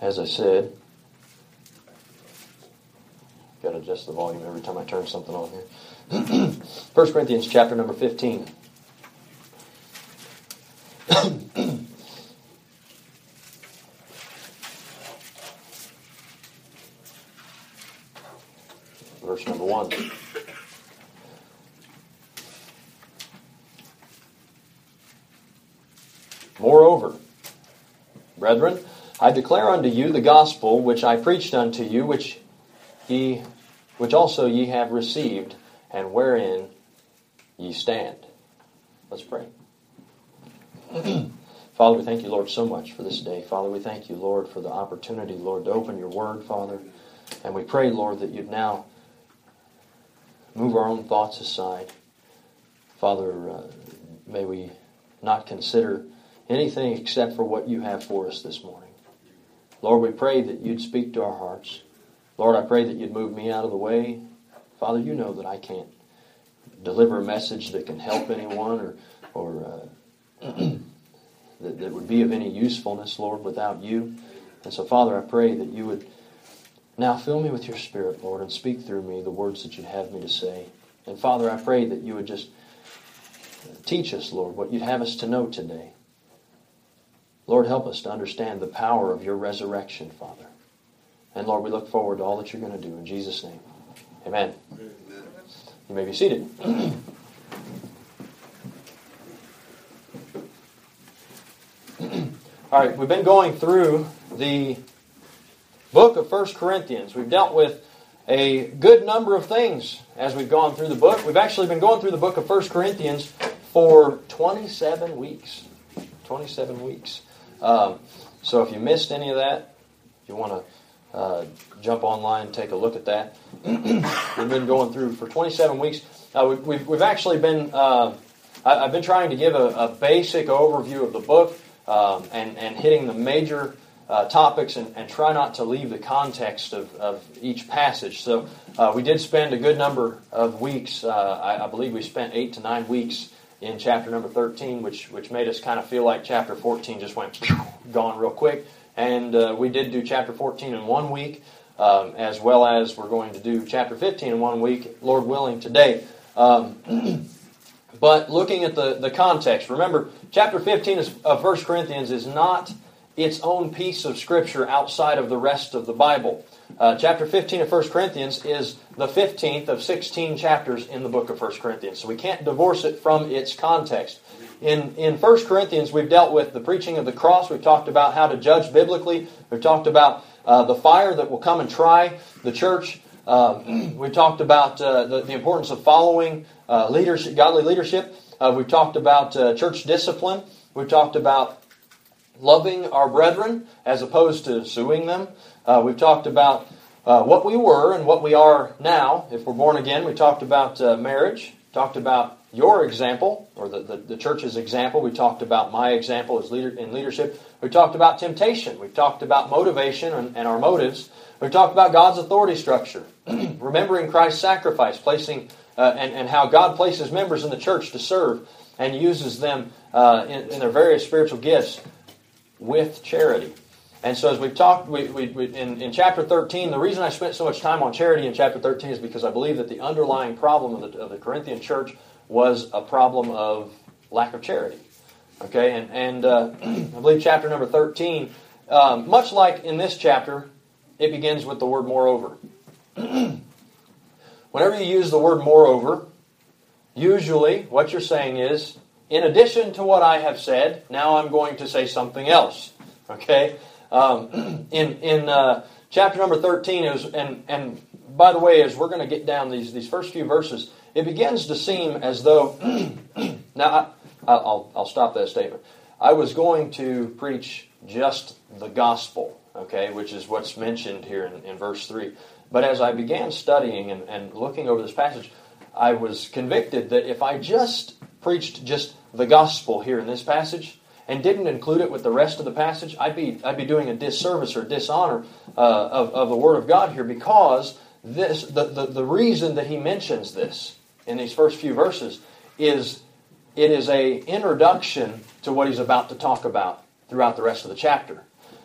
as I said, got to adjust the volume every time I turn something on here. 1 Corinthians chapter number 15. Verse number 1. Moreover, brethren, I declare unto you the gospel which I preached unto you, which also ye have received, and wherein ye stand. Let's pray. Father, we thank you, Lord, so much for this day. Father, we thank you, Lord, for the opportunity, Lord, to open your word, Father. And we pray, Lord, that you'd now move our own thoughts aside. Father, may we not consider anything except for what you have for us this morning. Lord, we pray that you'd speak to our hearts. Lord, I pray that you'd move me out of the way. Father, you know that I can't deliver a message that can help anyone or that would be of any usefulness, Lord, without you. And so, Father, I pray that you would now fill me with your Spirit, Lord, and speak through me the words that you'd have me to say. And Father, I pray that you would just teach us, Lord, what you'd have us to know today. Lord, help us to understand the power of your resurrection, Father. And Lord, we look forward to all that you're going to do. In Jesus' name, amen. Amen. You may be seated. All right, we've been going through the book of 1 Corinthians. We've dealt with a good number of things as we've gone through the book. We've actually been going through the book of 1 Corinthians for 27 weeks. 27 weeks. So if you missed any of that, if you want to jump online and take a look at that. We've been going through for 27 weeks. We've actually been, I've been trying to give a basic overview of the book and hitting the major topics and try not to leave the context of each passage. So we did spend a good number of weeks. I believe we spent 8 to 9 weeks in chapter number 13, which made us kind of feel like chapter 14 just went gone real quick. And we did do chapter 14 in 1 week, as well as we're going to do chapter 15 in 1 week, Lord willing, today. But looking at the context, remember, chapter 15 of 1 Corinthians is not its own piece of Scripture outside of the rest of the Bible. Chapter 15 of 1 Corinthians is the 15th of 16 chapters in the book of 1 Corinthians. So we can't divorce it from its context. In 1 Corinthians, we've dealt with the preaching of the cross. We've talked about how to judge biblically. We've talked about the fire that will come and try the church. We've talked about the importance of following leadership, godly leadership. We've talked about church discipline. We've talked about loving our brethren as opposed to suing them. We've talked about what we were and what we are now if we're born again. We talked about marriage. Talked about your example, or the church's example. We talked about my example as in leadership. We talked about temptation. We've talked about motivation and our motives. We've talked about God's authority structure. Remembering Christ's sacrifice, placing and how God places members in the church to serve and uses them in their various spiritual gifts with charity. And so as we've talked in chapter 13, the reason I spent so much time on charity in chapter 13 is because I believe that the underlying problem of the Corinthian church was a problem of lack of charity. Okay, and I believe chapter number 13, much like in this chapter, it begins with the word moreover. Whenever you use the word moreover, usually what you're saying is, in addition to what I have said, now I'm going to say something else. Okay? In chapter number 13, and by the way, as we're going to get down these first few verses, it begins to seem as though, now I'll stop that statement. I was going to preach just the gospel, okay, which is what's mentioned here in verse 3. But as I began studying and looking over this passage, I was convicted that if I just preached just the gospel here in this passage and didn't include it with the rest of the passage, I'd be doing a disservice or dishonor of the Word of God here, because the reason that he mentions this in these first few verses is it is a introduction to what he's about to talk about throughout the rest of the chapter.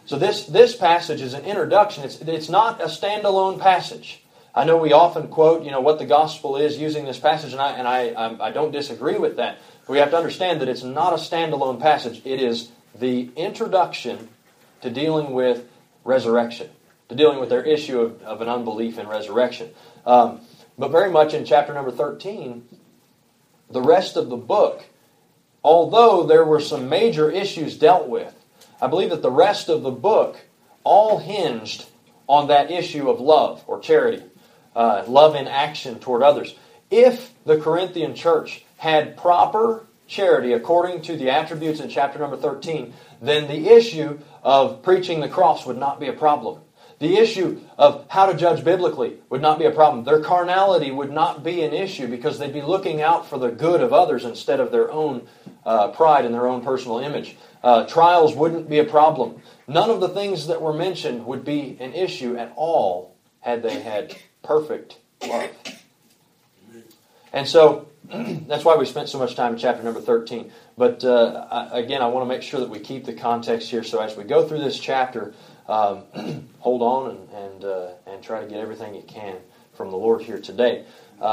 So this passage is an introduction. It's not a standalone passage. I know we often quote, what the gospel is using this passage, and I don't disagree with that. But we have to understand that it's not a standalone passage. It is the introduction to dealing with resurrection, to dealing with their issue of an unbelief in resurrection. But very much in chapter number 13, the rest of the book, although there were some major issues dealt with, I believe that the rest of the book all hinged on that issue of love or charity, love in action toward others. If the Corinthian church had proper charity according to the attributes in chapter number 13, then the issue of preaching the cross would not be a problem. The issue of how to judge biblically would not be a problem. Their carnality would not be an issue because they'd be looking out for the good of others instead of their own pride and their own personal image. Trials wouldn't be a problem. None of the things that were mentioned would be an issue at all had they had perfect love. And so, that's why we spent so much time in chapter number 13. But again, I want to make sure that we keep the context here. So as we go through this chapter, hold on and try to get everything you can from the Lord here today.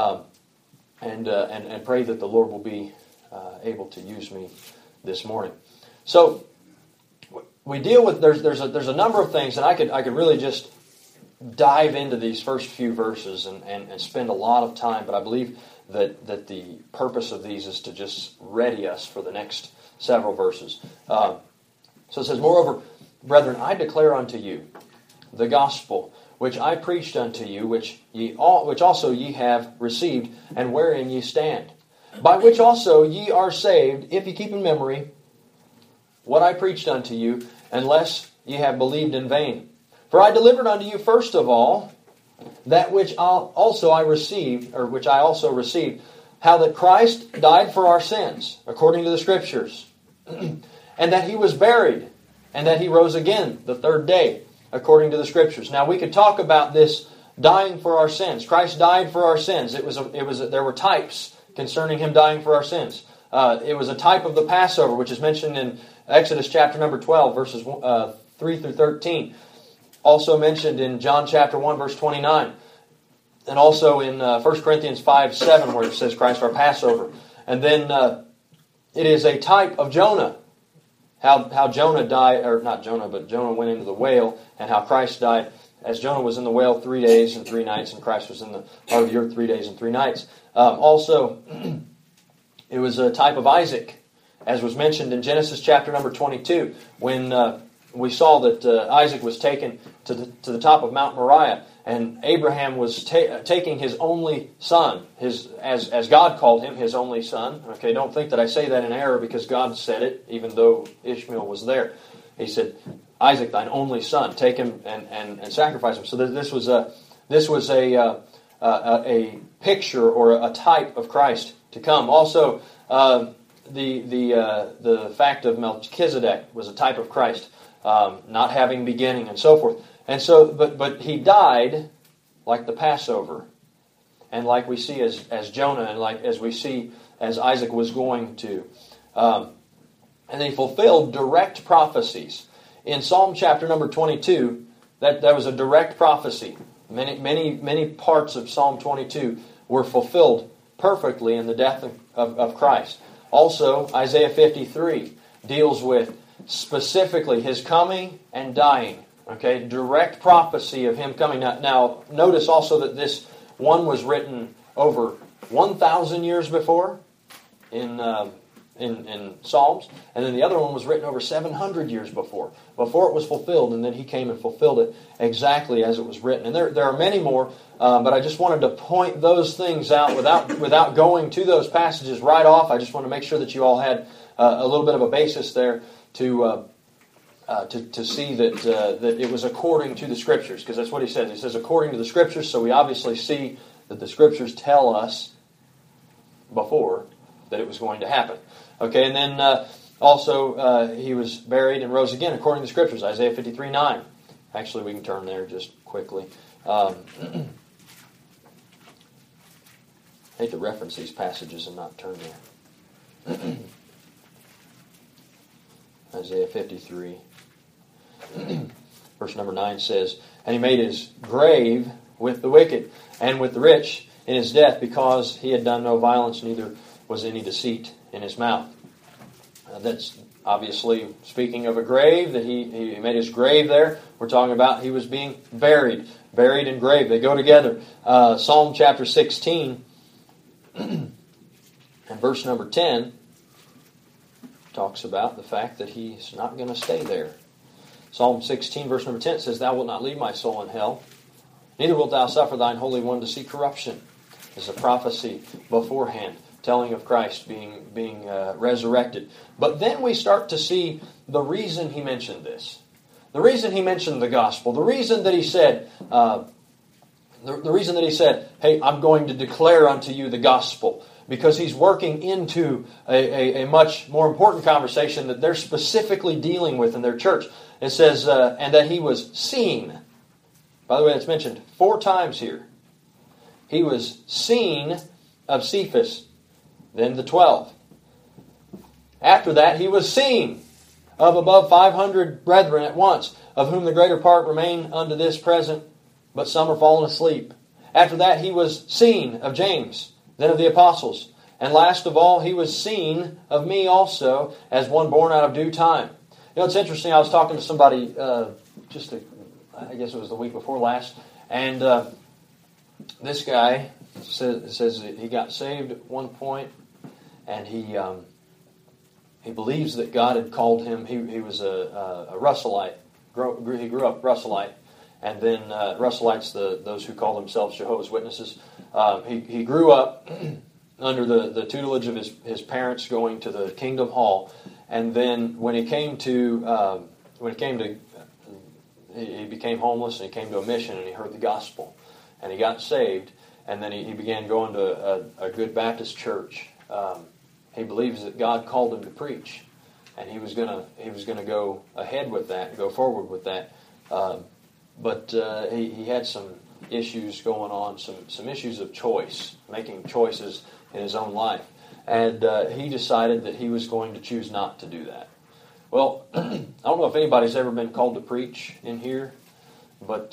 And pray that the Lord will be able to use me this morning. So we deal with there's a number of things, and I could really just dive into these first few verses and spend a lot of time, but I believe that the purpose of these is to just ready us for the next several verses. So it says, "Moreover, brethren, I declare unto you the gospel which I preached unto you, which also ye have received, and wherein ye stand, by which also ye are saved, if ye keep in memory what I preached unto you, unless ye have believed in vain. For I delivered unto you first of all that which I also received, how that Christ died for our sins, according to the Scriptures, and that He was buried, and that He rose again the third day, according to the Scriptures." Now we could talk about this dying for our sins. Christ died for our sins. There were types concerning Him dying for our sins. It was a type of the Passover, which is mentioned in Exodus chapter number 12, verses 3 through 13. Also mentioned in John chapter 1, verse 29. And also in 1 Corinthians 5:7, where it says Christ our Passover. And then it is a type of Jonah. How Jonah died, or not Jonah, but Jonah went into the whale, and how Christ died as Jonah was in the whale 3 days and 3 nights, and Christ was in the heart of the earth 3 days and 3 nights. Also, it was a type of Isaac, as was mentioned in Genesis chapter number 22, when we saw that Isaac was taken to the top of Mount Moriah, and Abraham was taking his only son, as God called him, his only son. Okay, don't think that I say that in error because God said it, even though Ishmael was there. He said, "Isaac, thine only son, take him and sacrifice him." So this was a picture or a type of Christ to come. Also, the fact of Melchizedek was a type of Christ. Not having beginning and so forth. And so, but He died like the Passover, and like we see as Jonah, and like as we see as Isaac was going to. And He fulfilled direct prophecies. In Psalm chapter number 22, that was a direct prophecy. Many parts of Psalm 22 were fulfilled perfectly in the death of Christ. Also, Isaiah 53 deals with specifically His coming and dying. Okay, direct prophecy of Him coming. Now notice also that this one was written over 1,000 years before in Psalms, and then the other one was written over 700 years before it was fulfilled, and then He came and fulfilled it exactly as it was written. And there are many more, but I just wanted to point those things out without going to those passages right off. I just want to make sure that you all had a little bit of a basis there to see that it was according to the Scriptures, because that's what he says. He says according to the Scriptures, so we obviously see that the Scriptures tell us before that it was going to happen. Okay, and then also He was buried and rose again according to the Scriptures, Isaiah 53:9. Actually, we can turn there just quickly. I hate to reference these passages and not turn there. Isaiah 53. Verse number 9 says, "And he made his grave with the wicked and with the rich in his death, because he had done no violence, neither was any deceit in his mouth." That's obviously speaking of a grave, that he made his grave there. We're talking about he was being buried. Buried and grave, they go together. Psalm chapter 16 and verse number 10 talks about the fact that he's not going to stay there. Psalm 16 verse number 10 says, "Thou wilt not leave my soul in hell, neither wilt thou suffer thine Holy One to see corruption." It's a prophecy beforehand, telling of Christ being resurrected. But then we start to see the reason he mentioned this. The reason he mentioned the gospel. The reason that he said, "Hey, I'm going to declare unto you the gospel." Because he's working into a much more important conversation that they're specifically dealing with in their church. It says, "and that he was seen." By the way, it's mentioned 4 times here. He was seen of Cephas, then the 12. After that, he was seen of above 500 brethren at once, of whom the greater part remain unto this present, but some are fallen asleep. After that, he was seen of James, then of the apostles. And last of all, he was seen of me also, as one born out of due time. You know, it's interesting. I was talking to somebody I guess it was the week before last, and this guy says he got saved at one point, and he believes that God had called him. He was a Russellite. He grew up Russellite, and then Russellites, those who call themselves Jehovah's Witnesses. He grew up under the tutelage of his parents, going to the Kingdom Hall, and then when he became homeless, and he came to a mission, and he heard the gospel, and he got saved, and then he began going to a good Baptist church. He believes that God called him to preach, and he was gonna go ahead with that, go forward with that. But he had some issues going on, some issues of choice, making choices in his own life, and he decided that he was going to choose not to do that. Well, I don't know if anybody's ever been called to preach in here, but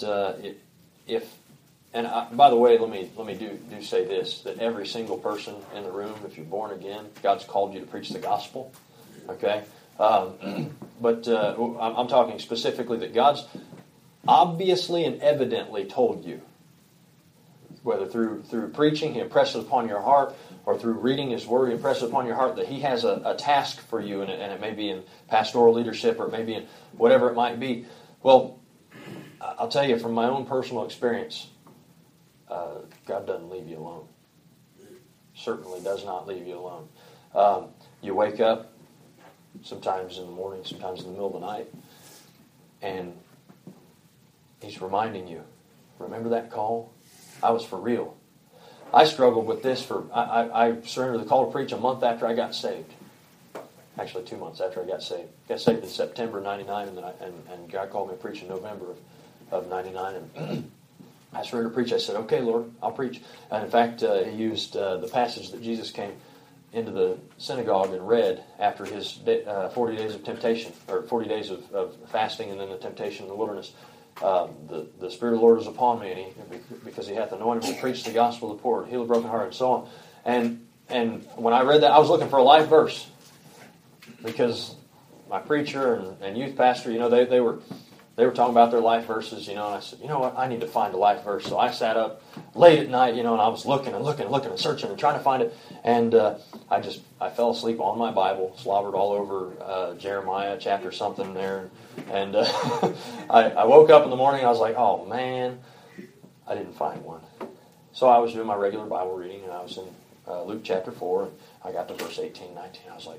by the way, let me do say this, that every single person in the room, if you're born again, God's called you to preach the gospel. Okay, but I'm talking specifically that God's obviously and evidently told you, whether through preaching, He impresses upon your heart, or through reading His Word, He impresses upon your heart that He has a task for you, and it may be in pastoral leadership, or it may be in whatever it might be. Well, I'll tell you from my own personal experience, God doesn't leave you alone. Certainly does not leave you alone. You wake up, sometimes in the morning, sometimes in the middle of the night, and He's reminding you, remember that call? I was for real. I struggled with this I surrendered the call to preach a month after I got saved. Actually, 2 months after I got saved. Got saved in September 99, and God called me to preach in November of 99. And I surrendered to preach. I said, "Okay, Lord, I'll preach." And in fact, He used the passage that Jesus came into the synagogue and read after His 40 days of temptation, or 40 days of fasting, and then the temptation in the wilderness. The Spirit of the Lord is upon me, because He hath anointed me to preach the gospel to the poor, to heal the broken heart, and so on. And when I read that, I was looking for a life verse, because my preacher and youth pastor, they were talking about their life verses, and I said, you know what, I need to find a life verse. So I sat up late at night, and I was looking and searching and trying to find it, and I fell asleep on my Bible, slobbered all over Jeremiah chapter something there, and I woke up in the morning and I was like, oh man, I didn't find one. So I was doing my regular Bible reading, and I was in Luke chapter 4, and I got to verse 18, 19, I was like,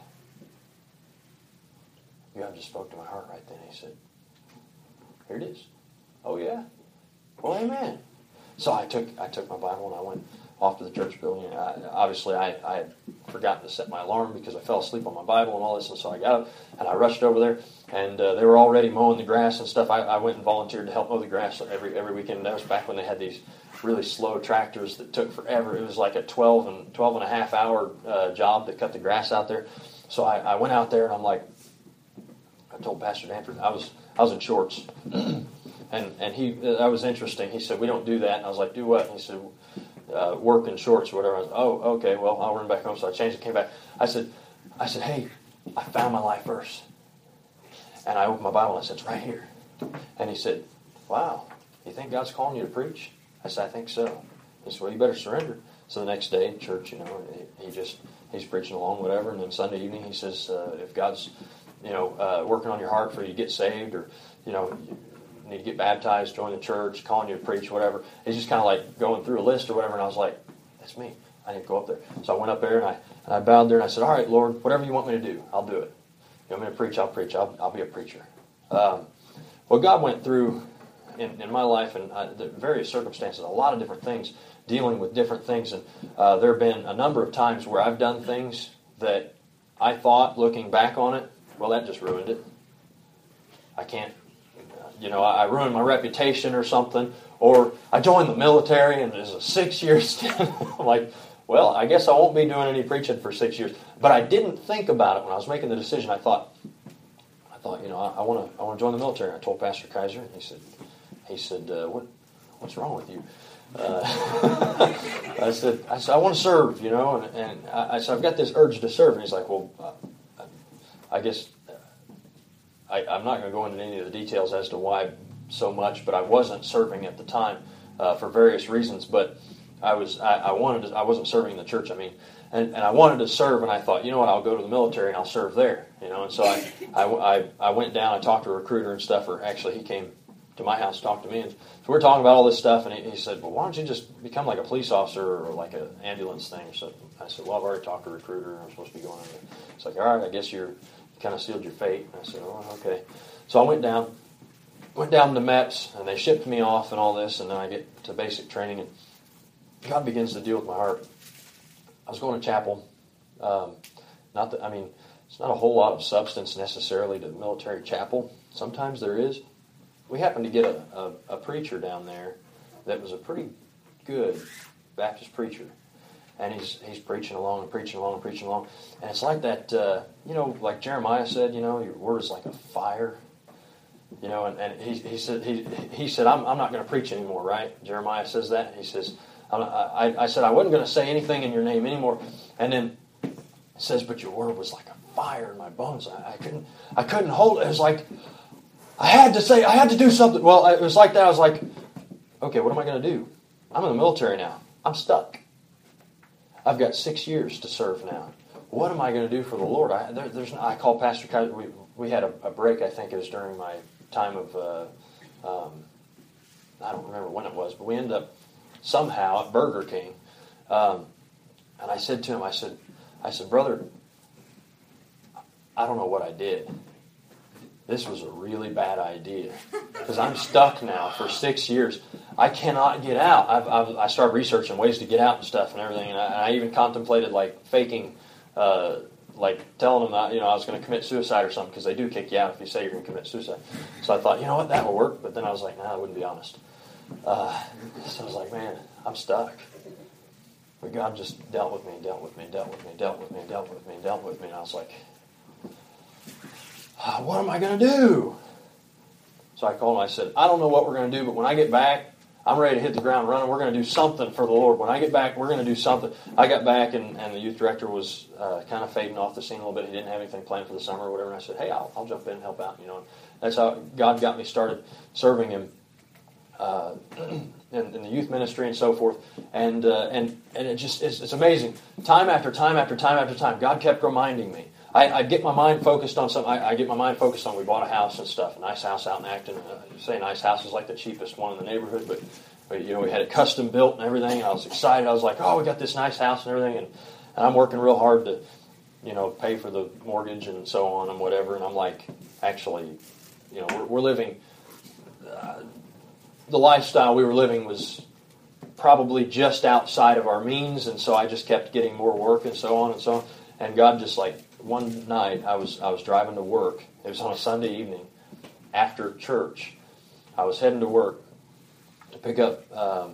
God just spoke to my heart right then. He said, here it is. Oh yeah? Well, amen. So I took my Bible and I went off to the church building. I had forgotten to set my alarm because I fell asleep on my Bible and all this, and so I got up and I rushed over there, and they were already mowing the grass and stuff. I went and volunteered to help mow the grass every weekend. That was back when they had these really slow tractors that took forever. It was like a 12 and a half hour job to cut the grass out there. So I went out there, and I'm like, I told Pastor Danford, I I was in shorts. And he, that was interesting. He said, we don't do that. And I was like, do what? And he said, work in shorts or whatever. I was, oh, okay, well, I'll run back home. So I changed it, came back. I said, hey, I found my life verse. And I opened my Bible and I said, it's right here. And he said, wow, you think God's calling you to preach? I said, I think so. He said, well, you better surrender. So the next day in church, he's preaching along, whatever. And then Sunday evening he says, if God's, working on your heart for you to get saved, or, you need to get baptized, join the church, calling you to preach, whatever. He's just kind of like going through a list or whatever. And I was like, that's me. I need to go up there. So I went up there and I bowed there and I said, all right, Lord, whatever you want me to do, I'll do it. You want me to preach, I'll preach. I'll be a preacher. Well, God went through in my life and the various circumstances, a lot of different things, dealing with different things. And there have been a number of times where I've done things that I thought, looking back on it, well, that just ruined it. I can't, I ruined my reputation or something. Or I joined the military and there's a 6-year stint. I'm like, well, I guess I won't be doing any preaching for 6 years. But I didn't think about it when I was making the decision. I thought, I want to join the military. I told Pastor Kaiser, and he said, what's wrong with you? I said, I want to serve, and I said, I've got this urge to serve. And he's like, well, I guess I'm not going to go into any of the details as to why so much, but I wasn't serving at the time for various reasons. But I wasn't serving in the church. And I wanted to serve, and I thought, you know what, I'll go to the military and I'll serve there. And so I went down. I talked to a recruiter and stuff. Or actually, he came to my house to talk to me. And so we're talking about all this stuff, and he said, well, why don't you just become like a police officer or like an ambulance thing or something? I said, well, I've already talked to a recruiter, and I'm supposed to be going on there. It's like, all right, I guess you kind of sealed your fate. And I said, oh, okay. So I went down to MEPS, and they shipped me off and all this, and then I get to basic training, and God begins to deal with my heart. I was going to chapel. It's not a whole lot of substance necessarily to the military chapel. Sometimes there is. We happened to get a preacher down there that was a pretty good Baptist preacher. And he's preaching along and preaching along and preaching along. And it's like that, like Jeremiah said, your word is like a fire. And he said, I'm not going to preach anymore, right? Jeremiah says that. He says, I said I wasn't going to say anything in your name anymore. And then it says, but your word was like a fire in my bones. I couldn't hold it. It was like, I had to do something. Well, it was like that. I was like, okay, what am I going to do? I'm in the military now. I'm stuck. I've got 6 years to serve now. What am I going to do for the Lord? I called Pastor Kaiser. We had a break, I think it was during my time of, I don't remember when it was, but we ended up somehow at Burger King. And I said to him, I said, brother, I don't know what I did. This was a really bad idea because I'm stuck now for 6 years. I cannot get out. I started researching ways to get out and stuff and everything, and I even contemplated like faking, like telling them that I was going to commit suicide or something, because they do kick you out if you say you're going to commit suicide. So I thought, what, that will work. But then I was like, I wouldn't be honest. So I was like, man, I'm stuck. But God just dealt with me, dealt with me, dealt with me, dealt with me, dealt with me, dealt with me, and I was like, what am I going to do? So I called him. I said, I don't know what we're going to do, but when I get back, I'm ready to hit the ground running. We're going to do something for the Lord. When I get back, we're going to do something. I got back, and the youth director was kind of fading off the scene a little bit. He didn't have anything planned for the summer or whatever. And I said, hey, I'll jump in and help out. That's how God got me started serving Him in the youth ministry and so forth. And it just it's amazing. Time after time after time after time, God kept reminding me. I get my mind focused on something. I get my mind focused on, we bought a house and stuff, a nice house out in Acton. Say nice house is like the cheapest one in the neighborhood, but we had it custom built and everything. And I was excited. I was like, oh, we got this nice house and everything. And I'm working real hard to, pay for the mortgage and so on and whatever. And I'm like, actually, we're living, the lifestyle we were living was probably just outside of our means. And so I just kept getting more work and so on and so on. And God just like, one night I was driving to work. It was on a Sunday evening after church. I was heading to work to pick up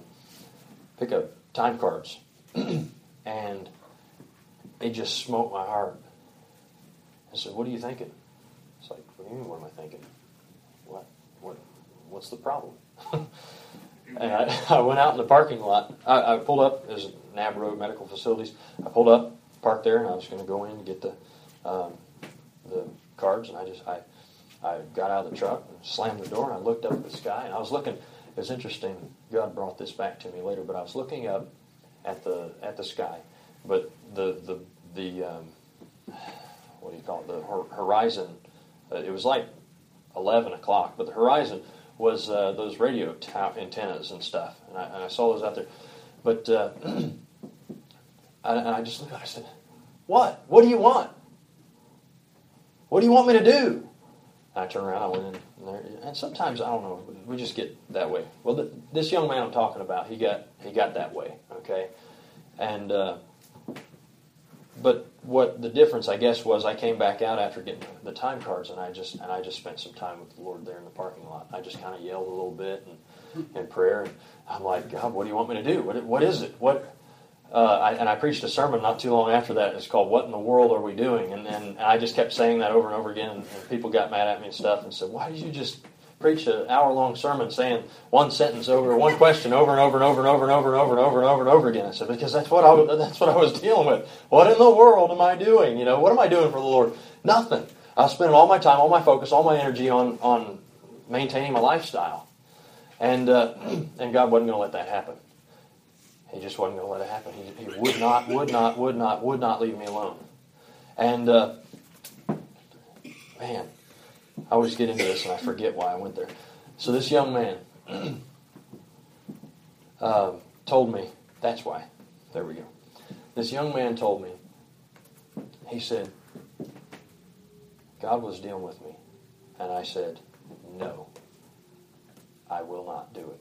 time cards, and it just smote my heart. I said, "What are you thinking?" It's like, "What do you mean? What am I thinking?" Well, what's the problem? And I went out in the parking lot. I pulled up. There's Nab Road Medical Facilities. I pulled up, parked there, and I was going to go in and get the cards. And I got out of the truck and slammed the door, and I looked up at the sky. And I was looking. It was interesting. God brought this back to me later, but I was looking up at the sky. But the what do you call it? The horizon. It was like 11 o'clock, but the horizon was those radio antennas and stuff, and I saw those out there. But and I just looked at it, I said, "What? What do you want? What do you want me to do?" And I turned around, I went in there, and sometimes, I don't know, we just get that way. Well, this young man I'm talking about, he got that way, okay? And but what the difference, I guess, was I came back out after getting the time cards, and I just spent some time with the Lord there in the parking lot. I just kind of yelled a little bit in prayer, and I'm like, God, what do you want me to do? What is it? I preached a sermon not too long after that. It's called "What in the World Are We Doing?" And I just kept saying that over and over again, and people got mad at me and stuff, and said, "Why did you just preach an hour-long sermon saying one sentence over, one question over and over and over and over and over and over and over and over and over again?" I said, "Because that's what I was dealing with. What in the world am I doing? What am I doing for the Lord? Nothing. I was spending all my time, all my focus, all my energy on maintaining my lifestyle, and God wasn't going to let that happen. He just wasn't going to let it happen. He would not leave me alone. And man, I always get into this and I forget why I went there. So this young man told me, that's why. There we go. This young man told me, he said, God was dealing with me. And I said, no, I will not do it.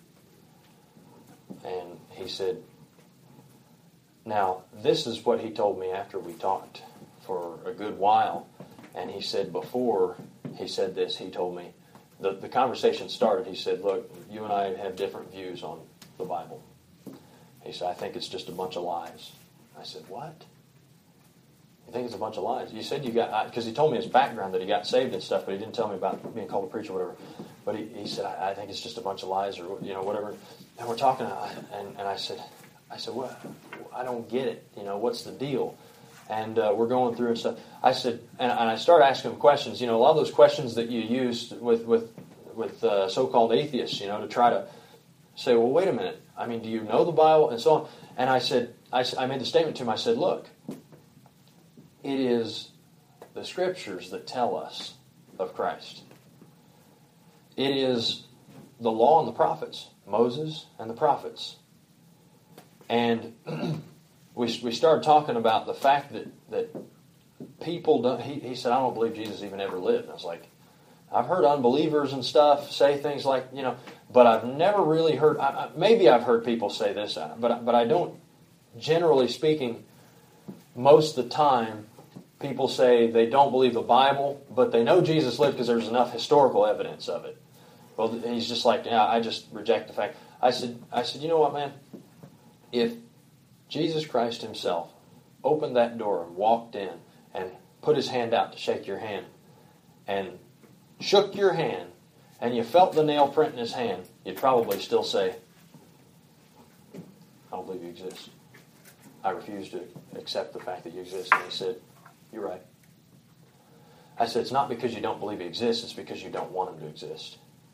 And he said, now, this is what he told me after we talked for a good while. And he said before he said this, he told me, the conversation started, he said, look, you and I have different views on the Bible. He said, I think it's just a bunch of lies. I said, what? You think it's a bunch of lies? You said you got, because he told me his background that he got saved and stuff, but he didn't tell me about being called a preacher or whatever. But he said, I think it's just a bunch of lies or, whatever. And we're talking, and I said, what? I don't get it. What's the deal? And we're going through and stuff. I said, and I started asking him questions. A lot of those questions that you use with so-called atheists, to try to say, well, wait a minute. I mean, do you know the Bible? And so on. And I said, I made the statement to him. I said, look, it is the Scriptures that tell us of Christ. It is the law and the prophets, Moses and the prophets. And we started talking about the fact that people don't, he said, I don't believe Jesus even ever lived. And I was like, I've heard unbelievers and stuff say things like, but I've never really heard, maybe I've heard people say this, but I don't, generally speaking, most of the time, people say they don't believe the Bible, but they know Jesus lived because there's enough historical evidence of it. Well, he's just like, yeah, I just reject the fact. I said, you know what, man? If Jesus Christ himself opened that door and walked in and put his hand out to shake your hand and shook your hand and you felt the nail print in his hand, you'd probably still say, I don't believe you exist. I refuse to accept the fact that you exist. And he said, you're right. I said, it's not because you don't believe he exists, it's because you don't want him to exist.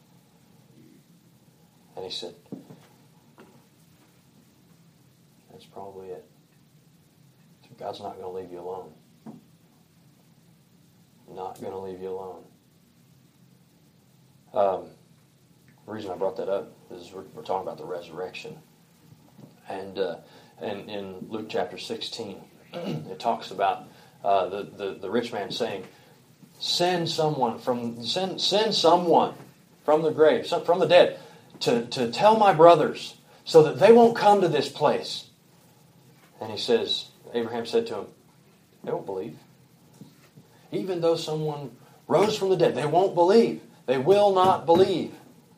And he said, that's probably it. So God's not going to leave you alone. Not going to leave you alone. The reason I brought that up is we're talking about the resurrection. And in Luke chapter 16, it talks about the rich man saying, send someone from the grave, from the dead, to tell my brothers so that they won't come to this place. And he says, Abraham said to him, they won't believe. Even though someone rose from the dead, they won't believe. They will not believe.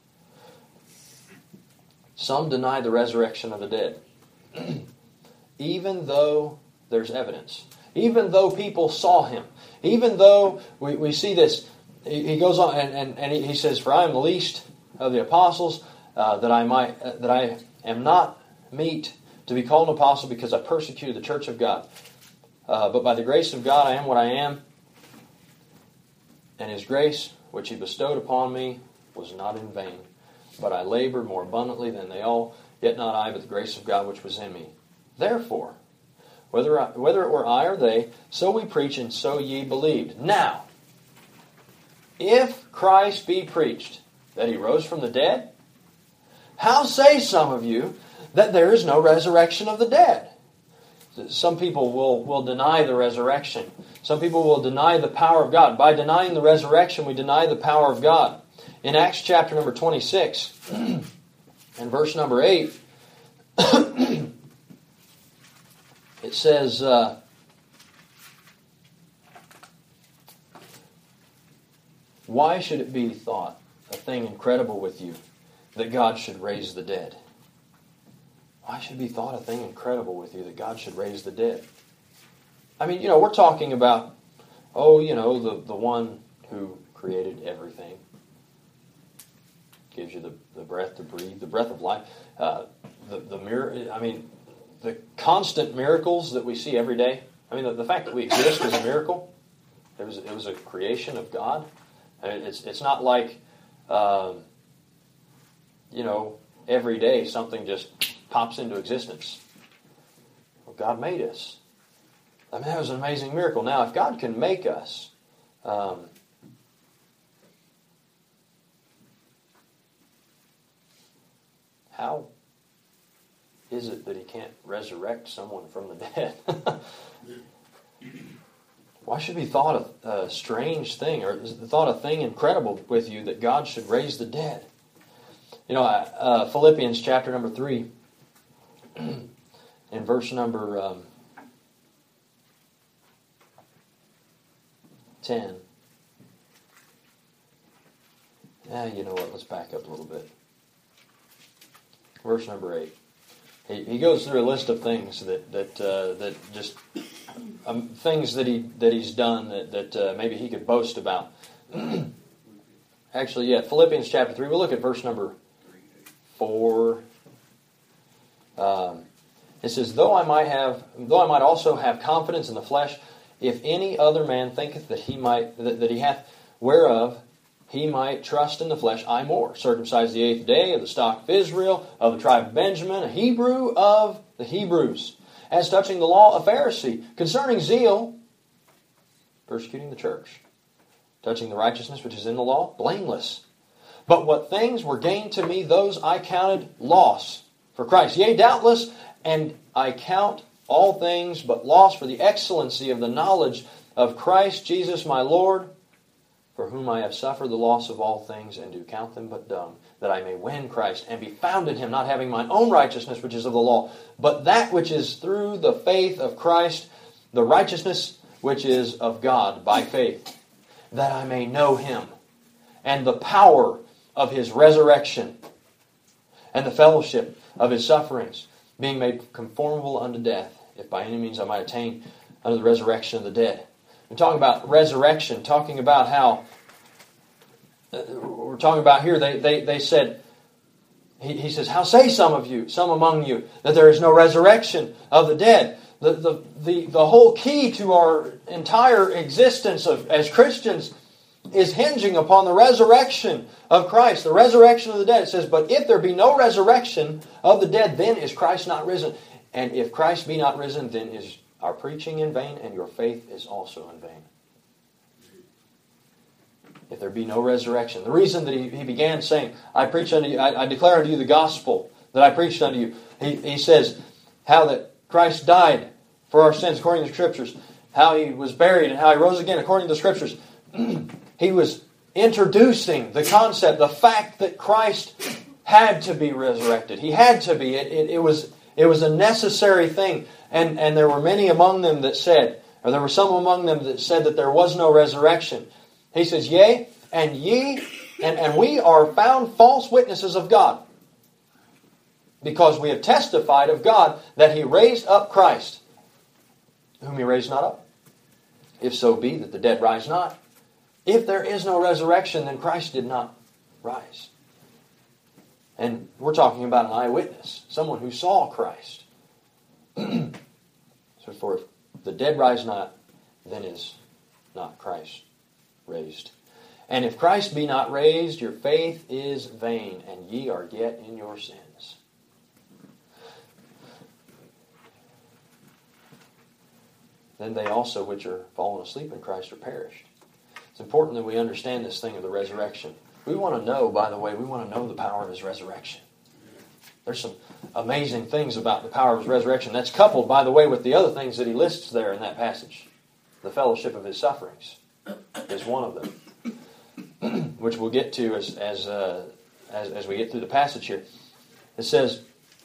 Some deny the resurrection of the dead. Even though there's evidence. Even though people saw him. Even though we see this. He goes on and he says, for I am the least of the apostles, that I am not meet to be called an apostle because I persecuted the church of God. But by the grace of God I am what I am, and His grace which He bestowed upon me was not in vain. But I labored more abundantly than they all, yet not I, but the grace of God which was in me. Therefore, whether it were I or they, so we preach, and so ye believed. Now, if Christ be preached that He rose from the dead, how say some of you that there is no resurrection of the dead? Some people will deny the resurrection. Some people will deny the power of God. By denying the resurrection, we deny the power of God. In Acts chapter number 26 and verse number 8, it says, why should it be thought a thing incredible with you that God should raise the dead? Why should it be thought a thing incredible with you that God should raise the dead? I mean, we're talking about, the one who created everything. Gives you the breath to breathe, the breath of life. The constant miracles that we see every day. I mean, the fact that we exist is a miracle. It was a creation of God. I mean, it's not like, every day something just pops into existence. Well, God made us. I mean, that was an amazing miracle. Now, if God can make us, how is it that He can't resurrect someone from the dead? Why should it be thought a strange thing, or thought a thing incredible with you that God should raise the dead? Philippians chapter number 3, in verse number 10. You know what? Let's back up a little bit. Verse number 8. He goes through a list of things that just things that he's done that maybe he could boast about. Actually, Philippians chapter 3. We'll look at verse number 4. It says, though I might also have confidence in the flesh, if any other man thinketh that he hath whereof he might trust in the flesh, I more. Circumcised the 8th day, of the stock of Israel, of the tribe of Benjamin, a Hebrew of the Hebrews. As touching the law, a Pharisee. Concerning zeal, persecuting the church. Touching the righteousness which is in the law, blameless. But what things were gained to me, those I counted loss for Christ. Yea, doubtless, and I count all things but loss for the excellency of the knowledge of Christ Jesus my Lord, for whom I have suffered the loss of all things, and do count them but dung, that I may win Christ, and be found in Him, not having mine own righteousness which is of the law, but that which is through the faith of Christ, the righteousness which is of God by faith, that I may know Him, and the power of His resurrection, and the fellowship of His sufferings, being made conformable unto death, if by any means I might attain unto the resurrection of the dead. We're talking about resurrection, talking about how, we're talking about here, they said, he says, how say some among you, that there is no resurrection of the dead? The whole key to our entire existence as Christians is hinging upon the resurrection of Christ, the resurrection of the dead. It says, but if there be no resurrection of the dead, then is Christ not risen. And if Christ be not risen, then is our preaching in vain, and your faith is also in vain. If there be no resurrection. The reason that he began saying, I preach unto you, I declare unto you the gospel that I preached unto you. He says how that Christ died for our sins according to the Scriptures, how He was buried, and how He rose again according to the Scriptures. He was introducing the concept, the fact that Christ had to be resurrected. He had to be. It was a necessary thing. And there were many among them that said, or there were some among them that said that there was no resurrection. He says, yea, and ye, and we are found false witnesses of God, because we have testified of God that He raised up Christ, whom He raised not up. If so be that the dead rise not. If there is no resurrection, then Christ did not rise. And we're talking about an eyewitness, someone who saw Christ. So for if the dead rise not, then is not Christ raised. And if Christ be not raised, your faith is vain, and ye are yet in your sins. Then they also which are fallen asleep in Christ are perished. It's important that we understand this thing of the resurrection. We want to know, by the way, we want to know the power of His resurrection. There's some amazing things about the power of His resurrection. That's coupled, by the way, with the other things that He lists there in that passage. The fellowship of His sufferings is one of them, which we'll get to as we get through the passage here. It says,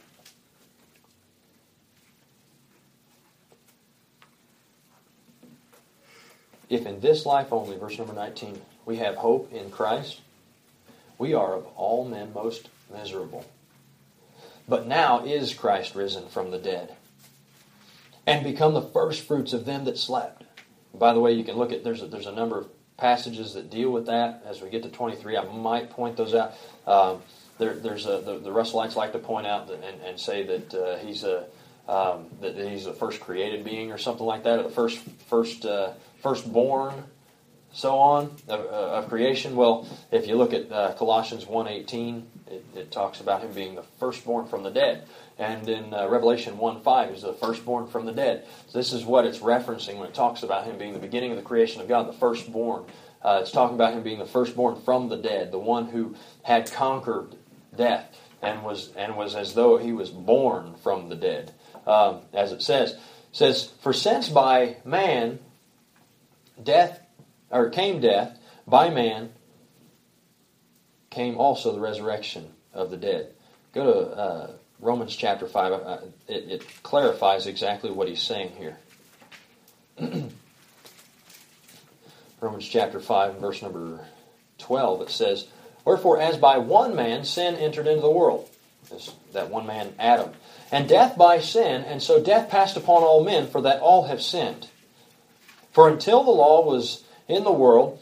if in this life only, verse number 19, we have hope in Christ, we are of all men most miserable. But now is Christ risen from the dead, and become the first fruits of them that slept. By the way, you can look at, there's a number of passages that deal with that. As we get to 23, I might point those out. The Russellites like to point out and say that he's the first created being or something like that, or the firstborn, so on, of creation. Well, if you look at Colossians 1:18, it talks about Him being the firstborn from the dead. And in Revelation 1:5, He's the firstborn from the dead. So this is what it's referencing when it talks about Him being the beginning of the creation of God, the firstborn. It's talking about Him being the firstborn from the dead, the one who had conquered death and was as though He was born from the dead. As it says, for since by man came death, by man came also the resurrection of the dead. Go to Romans chapter 5. It clarifies exactly what he's saying here. Romans chapter 5, verse number 12, it says, wherefore as by one man sin entered into the world, that one man Adam, and death by sin, and so death passed upon all men, for that all have sinned. For until the law was in the world,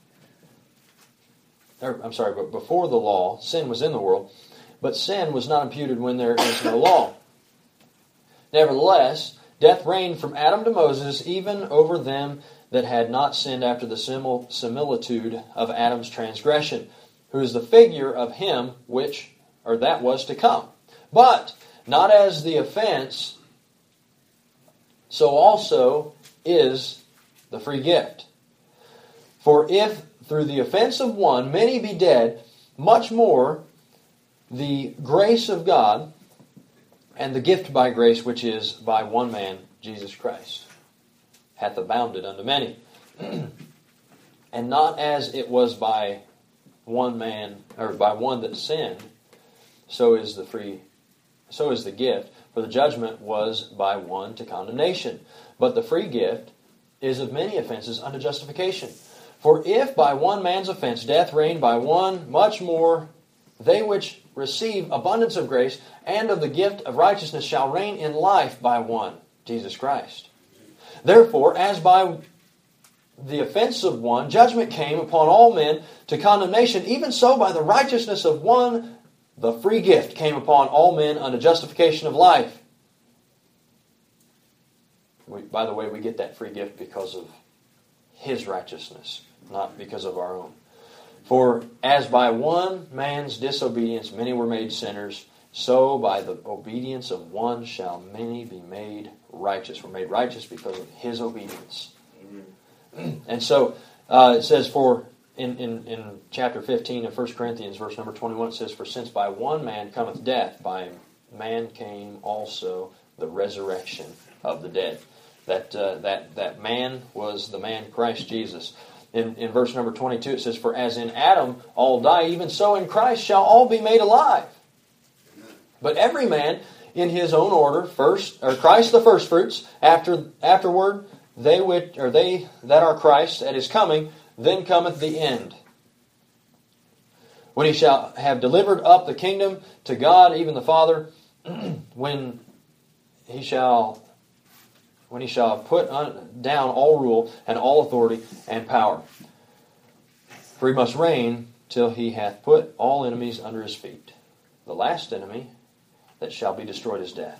but before the law, sin was in the world, but sin was not imputed when there is no law. Nevertheless, death reigned from Adam to Moses, even over them that had not sinned after the similitude of Adam's transgression, who is the figure of him that was to come. But not as the offense, so also is the free gift. For if through the offense of one many be dead, much more the grace of God and the gift by grace, which is by one man, Jesus Christ, hath abounded unto many. And not as it was by one man, or by one that sinned, so is the gift. For the judgment was by one to condemnation, but the free gift is of many offenses unto justification. For if by one man's offense death reigned by one, much more they which receive abundance of grace and of the gift of righteousness shall reign in life by one, Jesus Christ. Therefore, as by the offense of one judgment came upon all men to condemnation, even so by the righteousness of one the free gift came upon all men unto justification of life. By the way, we get that free gift because of His righteousness, not because of our own. For as by one man's disobedience many were made sinners, so by the obedience of one shall many be made righteous. We're made righteous because of His obedience. Amen. And so it says, for in chapter 15 of 1 Corinthians, verse number 21, it says, for since by one man cometh death, by man came also the resurrection of the dead. That man was the man Christ Jesus. In verse number 22 it says, for as in Adam all die, even so in Christ shall all be made alive. But every man in his own order, first, or Christ the firstfruits, afterward they that are Christ at His coming, then cometh the end. When He shall have delivered up the kingdom to God, even the Father, when He shall put down all rule and all authority and power. For He must reign till He hath put all enemies under His feet. The last enemy that shall be destroyed is death.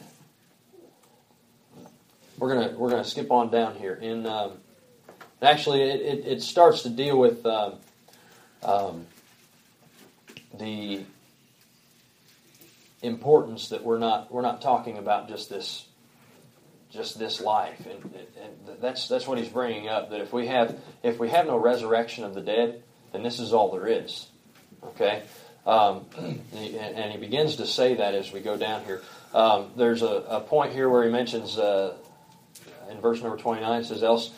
We're gonna skip on down here. Actually, it starts to deal with the importance that we're not talking about just this life, and that's what he's bringing up. That if we have no resurrection of the dead, then this is all there is. Okay, and he begins to say that as we go down here. There's a point here where he mentions in verse number 29. It says, "Else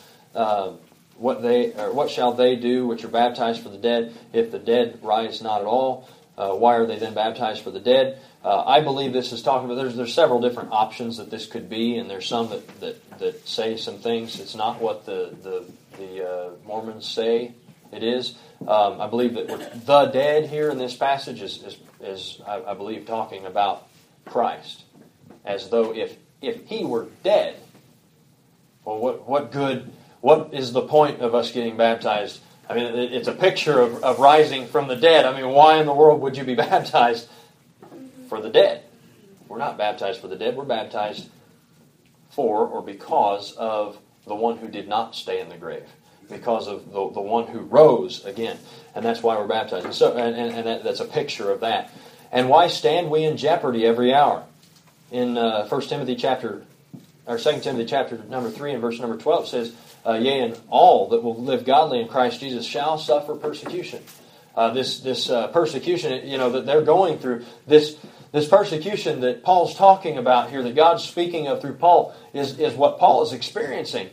what shall they do which are baptized for the dead, if the dead rise not at all? Why are they then baptized for the dead?" I believe this is talking about. There's several different options that this could be, and there's some that say some things. It's not what the Mormons say it is. I believe that the dead here in this passage is I believe talking about Christ, as though if he were dead, well, what good? What is the point of us getting baptized? I mean, it's a picture of rising from the dead. I mean, why in the world would you be baptized for the dead? We're not baptized for the dead. We're baptized for or because of the one who did not stay in the grave, because of the one who rose again, and that's why we're baptized. And so, that's a picture of that. And why stand we in jeopardy every hour? In 2 Timothy chapter number 3 and verse number 12 says, "Yea, and all that will live godly in Christ Jesus shall suffer persecution." This persecution, that they're going through, this persecution that Paul's talking about here, that God's speaking of through Paul, is what Paul is experiencing.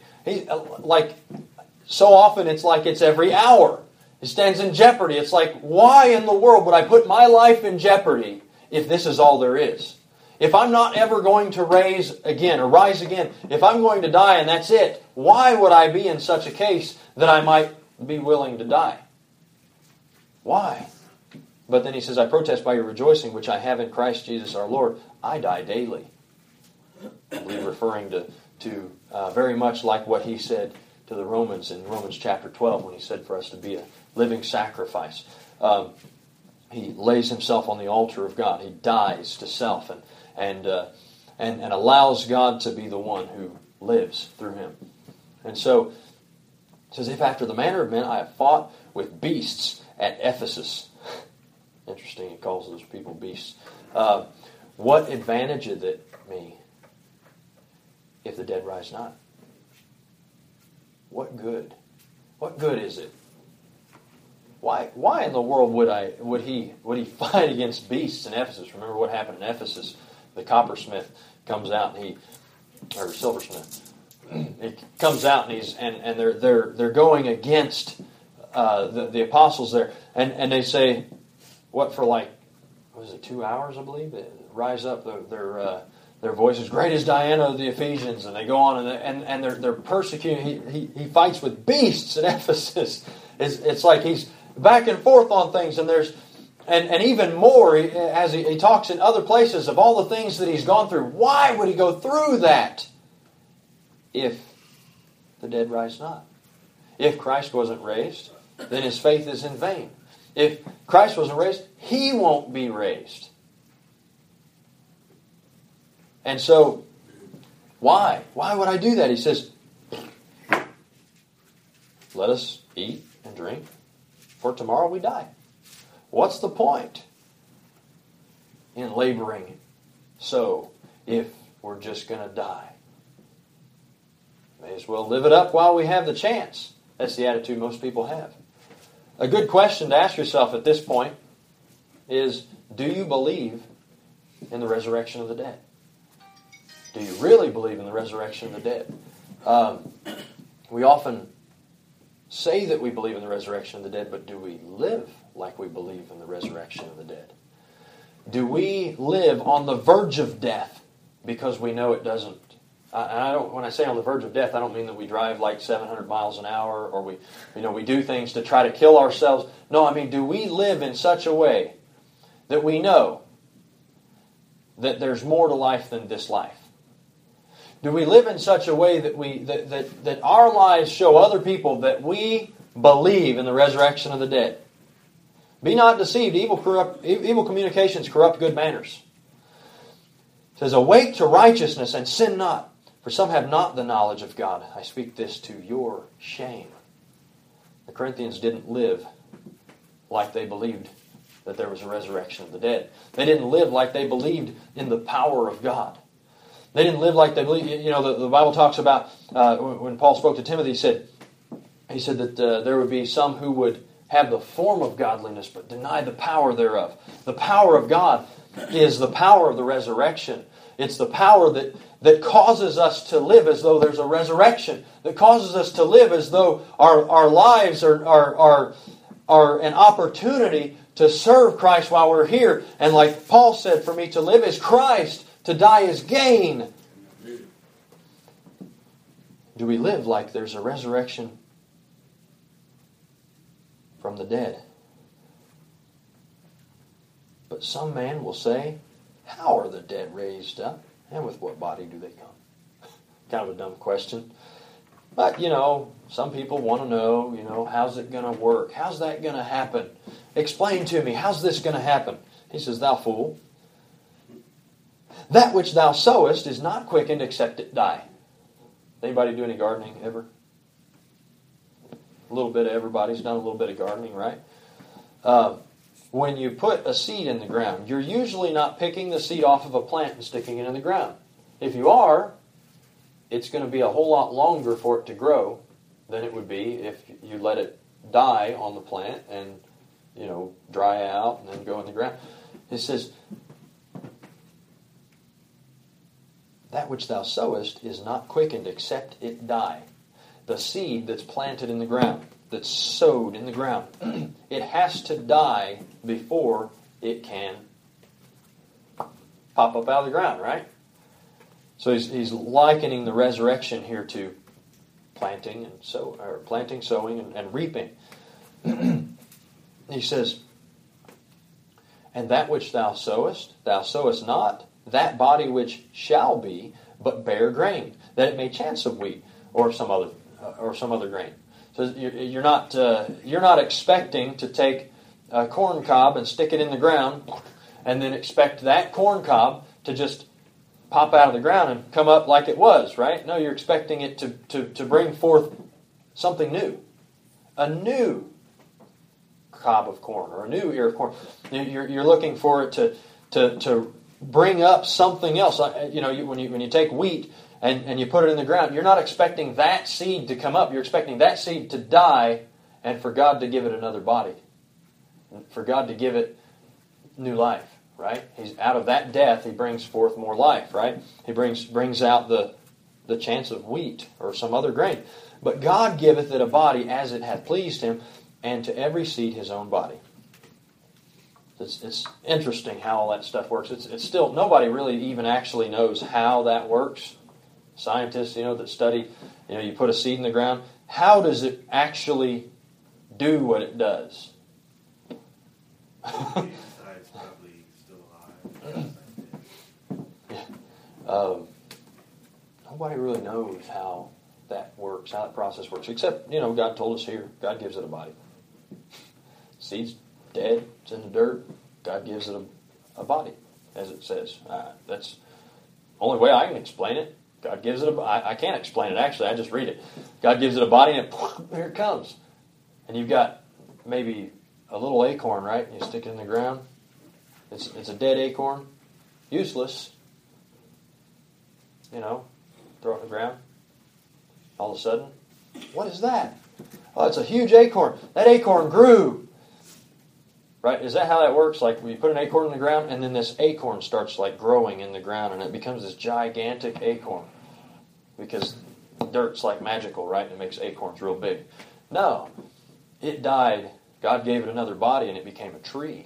So often it's like it's every hour. It stands in jeopardy. It's like, why in the world would I put my life in jeopardy if this is all there is? If I'm not ever going to rise again, if I'm going to die and that's it, why would I be in such a case that I might be willing to die? Why? But then he says, "I protest by your rejoicing, which I have in Christ Jesus our Lord, I die daily." I believe referring to very much like what he said to the Romans in Romans chapter 12, when he said for us to be a living sacrifice. He lays himself on the altar of God. He dies to self and allows God to be the one who lives through him. And so it says, "If after the manner of men I have fought with beasts at Ephesus." Interesting, he calls those people beasts. "What advantage is it me if the dead rise not?" What good? What good is it? Why in the world would he fight against beasts in Ephesus? Remember what happened in Ephesus? The coppersmith comes out or silversmith. He comes out and they're going against the apostles there, and they say, what for 2 hours, I believe, they rise up their voices, "Great is Diana of the Ephesians," and they go on and they're persecuting. He fights with beasts at Ephesus. It's like he's back and forth on things, and there's and even more as he talks in other places of all the things that he's gone through. Why would he go through that if the dead rise not? If Christ wasn't raised, then his faith is in vain. If Christ wasn't raised, he won't be raised. And so, why? Why would I do that? He says, "Let us eat and drink, for tomorrow we die." What's the point in laboring so if we're just going to die? May as well live it up while we have the chance. That's the attitude most people have. A good question to ask yourself at this point is, do you believe in the resurrection of the dead? Do you really believe in the resurrection of the dead? We often say that we believe in the resurrection of the dead, but do we live like we believe in the resurrection of the dead? Do we live on the verge of death because we know it doesn't? When I say on the verge of death, I don't mean that we drive like 700 miles an hour or we do things to try to kill ourselves. No, I mean, do we live in such a way that we know that there's more to life than this life? Do we live in such a way that our lives show other people that we believe in the resurrection of the dead? Be not deceived. Evil communications corrupt good manners. It says, awake to righteousness and sin not, for some have not the knowledge of God. I speak this to your shame. The Corinthians didn't live like they believed that there was a resurrection of the dead. They didn't live like they believed in the power of God. They didn't live like they believed. The Bible talks about, when Paul spoke to Timothy, he said that there would be some who would have the form of godliness but deny the power thereof. The power of God is the power of the resurrection. It's the power that causes us to live as though there's a resurrection. That causes us to live as though our lives are an opportunity to serve Christ while we're here. And like Paul said, for me to live is Christ, to die is gain. Do we live like there's a resurrection from the dead? But some man will say, how are the dead raised up? And with what body do they come? Kind of a dumb question. But, some people want to know, how's it going to work? How's that going to happen? Explain to me, how's this going to happen? He says, thou fool, that which thou sowest is not quickened except it die. Anybody do any gardening ever? A little bit of everybody's done a little bit of gardening, right? When you put a seed in the ground, you're usually not picking the seed off of a plant and sticking it in the ground. If you are, it's going to be a whole lot longer for it to grow than it would be if you let it die on the plant and, dry out and then go in the ground. It says, that which thou sowest is not quickened except it die. The seed that's planted in the ground, that's sowed in the ground, it has to die before it can pop up out of the ground, right? So he's likening the resurrection here to planting, sowing, and reaping. He says, and that which thou sowest not that body which shall be, but bear grain, that it may chance of wheat or some other grain. So you're not expecting to take a corn cob and stick it in the ground, and then expect that corn cob to just pop out of the ground and come up like it was, right? No, you're expecting it to bring forth something new, a new cob of corn or a new ear of corn. You're looking for it to bring up something else. When you take wheat and you put it in the ground, you're not expecting that seed to come up. You're expecting that seed to die and for God to give it another body, for God to give it new life. Right? He's out of that death, he brings forth more life, right? He brings out the chance of wheat or some other grain. But God giveth it a body as it hath pleased him, and to every seed his own body. It's interesting how all that stuff works. It's still, nobody really even actually knows how that works. Scientists, that study, you put a seed in the ground. How does it actually do what it does? Nobody really knows how that works, how that process works, except, God told us here, God gives it a body. Seed's dead, it's in the dirt, God gives it a body, as it says. That's the only way I can explain it. God gives it I can't explain it, actually, I just read it. God gives it a body, and here it comes. And you've got maybe a little acorn, right? You stick it in the ground. It's a dead acorn, useless. Throw it in the ground. All of a sudden, what is that? Oh, it's a huge acorn. That acorn grew. Right? Is that how that works? Like when you put an acorn in the ground, and then this acorn starts like growing in the ground, and it becomes this gigantic acorn. Because dirt's like magical, right? It makes acorns real big. No. It died. God gave it another body, and it became a tree.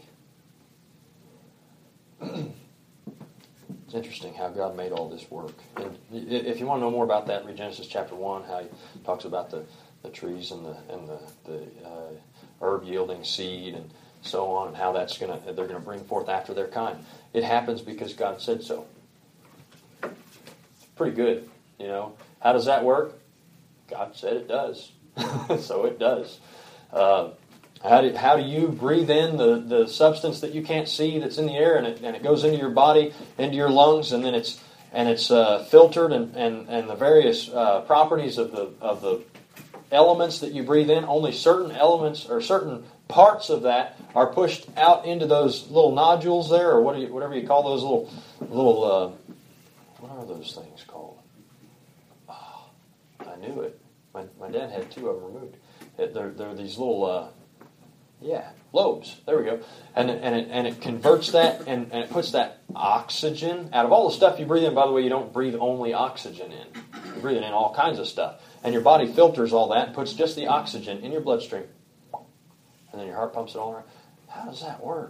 It's interesting how God made all this work. And if you want to know more about that, read Genesis chapter 1, how he talks about the trees and the herb yielding seed and so on, and how they're gonna bring forth after their kind. It happens because God said so. It's pretty good, How does that work? God said it does, so it does. How How do you breathe in the substance that you can't see that's in the air, and it goes into your body, into your lungs, and then it's filtered, and the various properties of the elements that you breathe in, only certain elements or certain parts of that are pushed out into those little nodules there, or whatever you call those little what are those things called? Oh, I knew it. My dad had 2 of them removed. They're these little lobes. There we go. And it converts that and it puts that oxygen out of all the stuff you breathe in. By the way, you don't breathe only oxygen in. You're breathing in all kinds of stuff. And your body filters all that and puts just the oxygen in your bloodstream. And then your heart pumps it all around. How does that work?